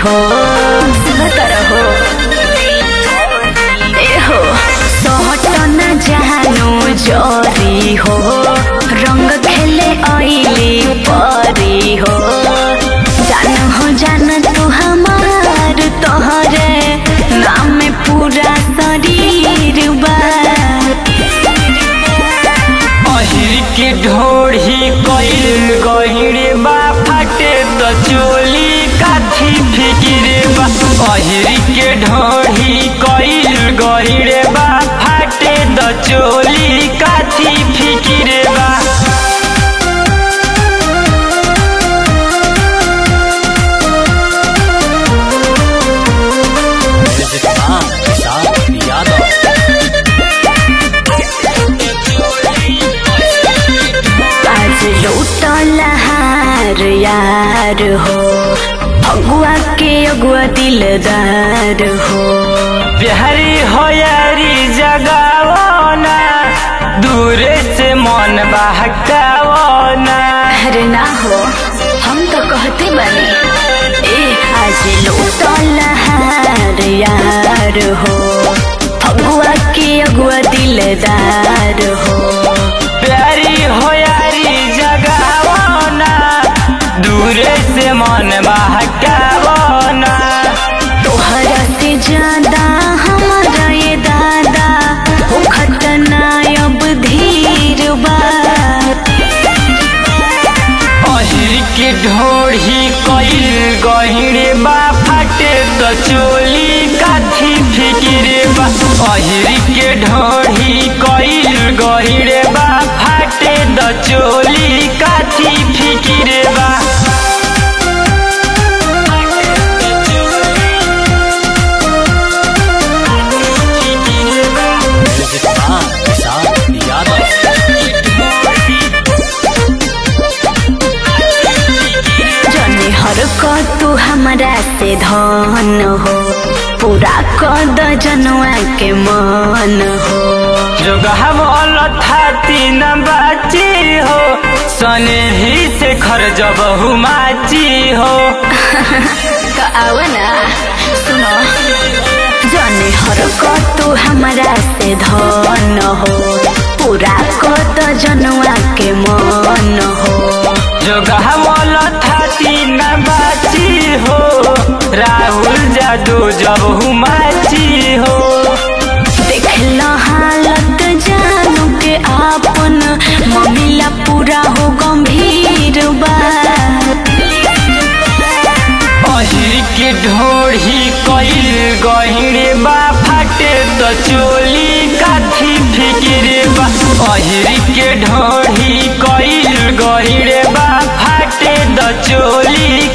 हो रहो एहो सहट न जानो जरी हो रंग खेले आईली परी हो जान तू हमार तोहरे नाम में पूरा शरीर बा अहिर के ढोढ़ी कइल गहिरे बा फाटे त चोली काथी फिकिरे बा अहिर के ढोढ़ी कइल गहिरे बा फाटे त चोली काथी फिकिरे बा लहार यार हो अगुआ के अगुआ दिलदार हो बिहारी हो यारी जगावना दूरे से मन बहकावना अरे ना हो हम तो कहते बने आज लूटो लहार यार हो अगुआ के अगुआ दिलदार हो प्यारी हो यारी जगावना दूरे से मन बहकावना तोहरा से ज्यादा हमारा ये दादा हो खतना अब धीर बा अहिर के ढोढ़ी कइल गहिरे बा फाटे त चोली काथी फिकिरे बा अहिर के ढोढ़ी कइल गहिरे बा फाटे त चोली काथी फिकिरे बा तू हमारा से धन हो पूरा कद जनवा के मन हो जो गहमल थाती न बाची हो सने ही से खर्च बहु माची हो तो आओ ना सुनो जने हर तू हमारा से धन हो पूरा कद जनवा के मन हो जो गहमल थाती न बाची हो राहुल जादू जब हुमाची हो देख हालत जानू के आपन ममिला पूरा हो गंभीर बा अहिर के ढोढ़ी कइल गहिरे बा फाटे त चोली काथी फिकिरे बा अहिर के ढोढ़ी कइल गहिरे बा फाटे त चोली